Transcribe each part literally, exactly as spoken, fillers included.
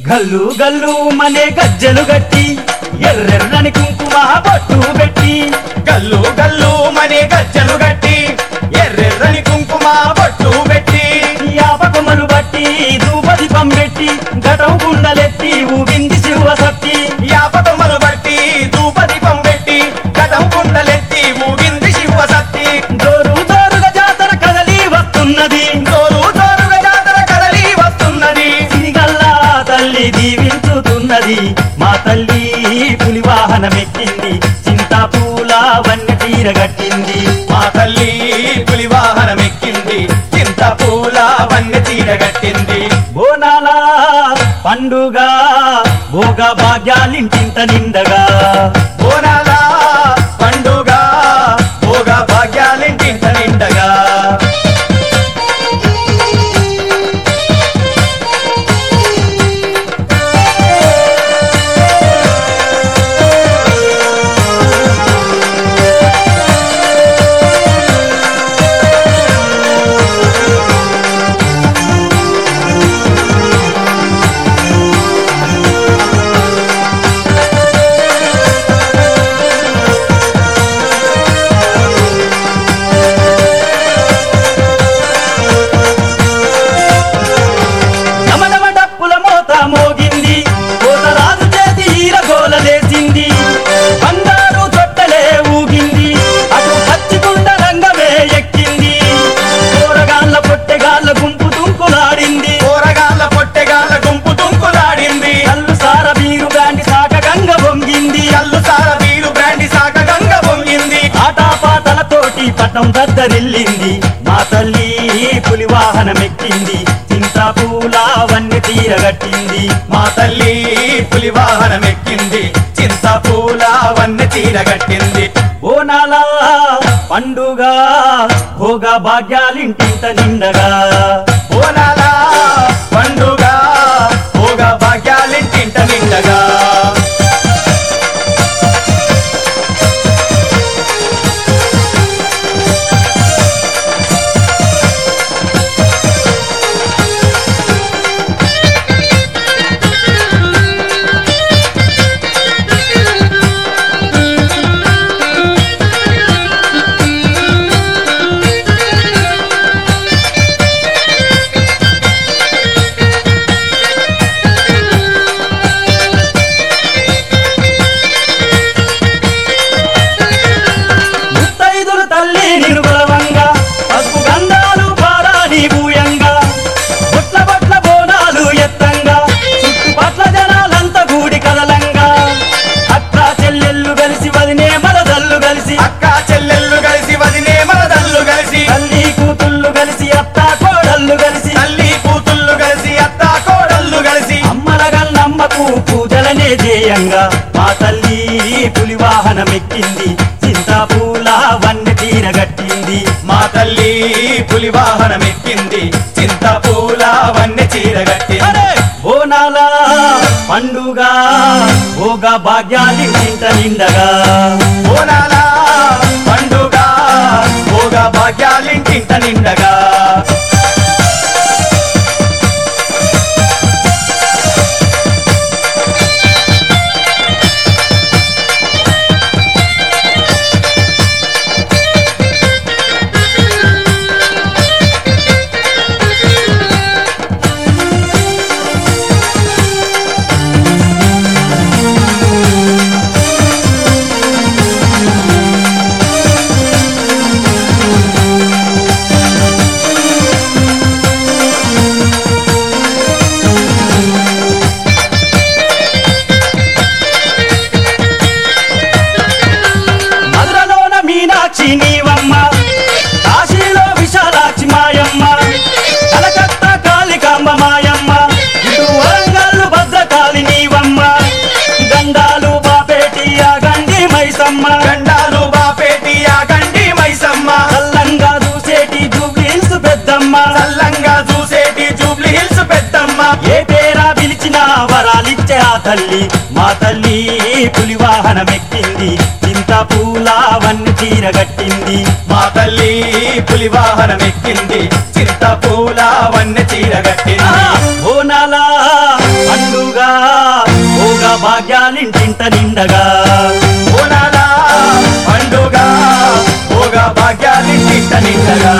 గల్లు గల్లు మనే గజ్జలు గట్టి ఎర్రెర్రని కుంకుమ బొట్టు పెట్టి గల్లు గల్లు మనే గజ్జలు గట్టి ఎర్రెర్రని కుంకుమ బొట్టు పెట్టి యాపకమలు బట్టి ధూపదీపం పెట్టి ఘటం కుండలెత్తి ఊగింది శివ సత్తి యాపకమలు బట్టి ధూపదీపం పెట్టి గతం కుండలెత్తి ఊగింది శివ సత్తి జోరు జోరుగా జాతర కదలి వస్తున్నది జోరు జోరుగా జాతర కదలి వస్తున్నది సిరిగల్లా తల్లి దీవించుతున్నది మా తల్లి పులి వాహనమెక్కింది చింతాపూల వన్య తీర గట్టింది మా తల్లి పులి వాహనమెక్కింది చింత పూల వన్నె తీర గట్టింది బోనాల పండుగ భోగ భాగ్యాలింటింత నిండగా బోనాల పండుగ భోగ భాగ్యాలింటింత నిండగా నమనమ డప్పుల మోత మోగింది కోతరాజు చేతి ఈరగోలలేసింది బంగారు తొట్టలే ఊగింది అటు పచ్చిగుండ రంగమే ఎక్కింది కూరగాళ్ళ పొట్టెగాళ్ళ గుంపు తుంకులాడింది కూరగాళ్ళ పొట్టెగాళ్ళ గుంపు తుంకులాడింది కల్లు సార బీరు గాండి సాక గంగ పొంగింది కల్లు సార వీరు బ్రాండి సాక గంగ పొంగింది ఆటాపాటలతోటి పట్టం దద్దరిల్లింది మా తల్లి పులి వాహనమెక్కింది చింతాపూల వన్య తీరగట్టింది మా తల్లి పులి వాహనమెక్కింది చింత పూల వన్నె తీర గట్టింది బోనాల పండుగ భోగ భాగ్యాలింటింత నిండగా బోనాల పండుగ భోగ భాగ్యాలింటింట నిండగా ముత్తైదులు తల్లి నిరుగలవంగా పసుపు గంధాలు పారాని భూయంగా బొట్ల బొట్ల బోనాలు ఎత్తంగా చుట్టుపట్ల జనాలంతా గూడి కదలంగా అక్క చెల్లెళ్ళు కలిసి వదినే మరదళ్ళు కలిసి అక్క చెల్లెళ్ళు కలిసి వదినే మరదళ్ళు కలిసి తల్లి కూతుళ్ళు కలిసి అత్త కోడళ్ళు కలిసి తల్లి కూతుళ్ళు కలిసి అత్త కోడళ్ళు కలిసి అమ్మల గల్లమ్మకు పూజలనే చేయంగా మా తల్లి పులి వాహనమెక్కింది చింతాపూల వన్య తీరగట్టింది మా తల్లి పులి వాహనమెక్కింది చింత పూల వన్నె చీర గట్టింది బోనాల పండుగ భోగ భాగ్యాలింటింత నిండగా బోనాల పండుగ భోగ భాగ్యాలింటింట నిండగా మధురలోన మీనాక్షి నీవమ్మ కాశీలో విశాలాక్షి మాయమ్మ కలకత్తా కాళికాంబ మాయమ్మ ఇటు వరంగల్లు భద్రకాళి నీవమ్మ గండాలు బాపేటి ఆ గండి మైసమ్మ గండాలు బాపేటి ఆ గండి మైసమ్మ చల్లంగా చూసేటి జూబ్లీహిల్స్ పెద్దమ్మ చల్లంగా చూసేటి జూబ్లీ హిల్స్ పెద్దమ్మ ఏ పేరా పిలిచినా వరాలిచ్చే ఆ తల్లి మా తల్లి పులి వాహనమెక్కింది చింత పూల వన్య తీరగట్టింది మా తల్లి పులి వాహనమెక్కింది చింత పూల వన్నె చీర గట్టింది బోనాల పండుగ ఇంత నిండగా బోనాల పండుగ భోగ భాగ్యాలింటింట నిండగా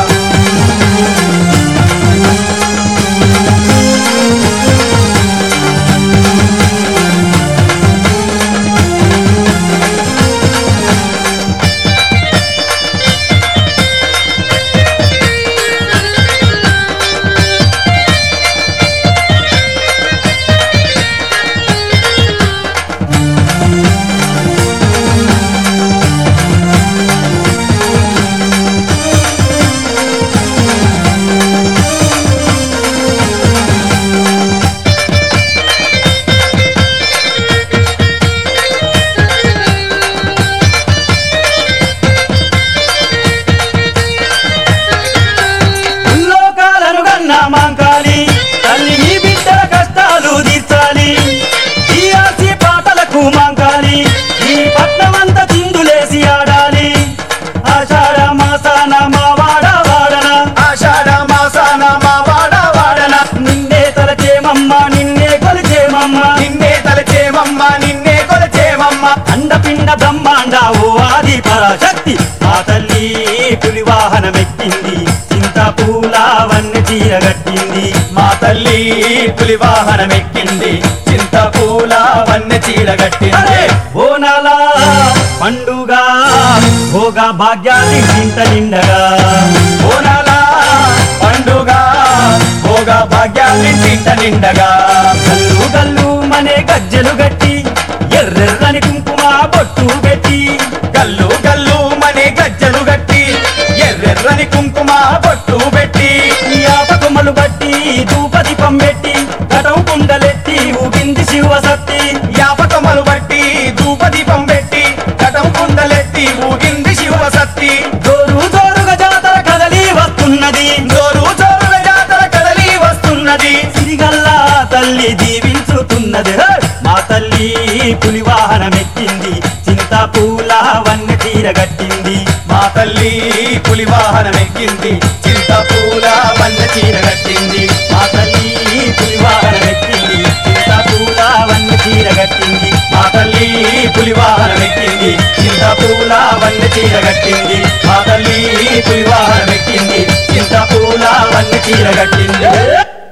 లోకాలను గన్నా మాంకాలి తల్లి నీ బిడ్డల కష్టాలు తీర్చాలి ఈ ఆసి పాటలకు మాంకాలి ఈ పట్నమంతా చిందులేసి ఆడాలి ఆషాఢ మాసాన మా వాడ వాడన ఆషాఢ మాసాన మా వాడ వాడన నిన్నే తలచేమమ్మ నిన్నే కొలిచేమమ్మ నిన్నే తలచేమమ్మ నిన్నే కొలచేమమ్మ అండపిండ బ్రహ్మాండ ఓ ఆది పరాశక్తి మా తల్లి పులి వాహనమెక్కింది చింత పూల వన్నె చీరగట్టింది మా తల్లి పులి వాహనమెక్కింది చింత పూల వన్నె చీరగట్టింది అరే బోనాల పండుగ భోగ భాగ్యాన్ని చింత నిండగా బోనాల పండుగ భోగ భాగ్యాలింటింట నిండగా గల్లు గల్లు మనే గజ్జెలు గట్టి ఎర్రెర్రని కుంకుమ బొట్టు పెట్టి గల్లు గల్లు మనే గజ్జలు గట్టి ఎర్రెర్రని కుంకుమ బొట్టు పెట్టి యాపకమలు బట్టి ధూపదీపం పెట్టి కటం కుండలెత్తి ఊగింది శివసత్తి యాపకమలు బట్టి ధూపదీపం పెట్టి కటం కుండలెత్తి ఊగింది శివసత్తి జోరు జోరుగా జాతర కదలి వస్తున్నది జోరు జోరుల జాతర కదలి వస్తున్నది సిరిగల్లా తల్లి దీవించుతున్నది హే! మా తల్లి పులి వాహనమెక్కింది చింత పూల వన్నె చీరగట్టింది మా తల్లి పులి వాహనమెక్కింది చింత పూల వన్నె చీరగట్టింది మా తల్లి పులి వాహనమెక్కింది చింత పూల వన్నె చీరగట్టింది మా తల్లి పులి వాహనమెక్కింది చింత పూల వన్నె చీరగట్టింది మా తల్లి పులి వాహనమెక్కింది చింత పూల వన్నె చీరగట్టింది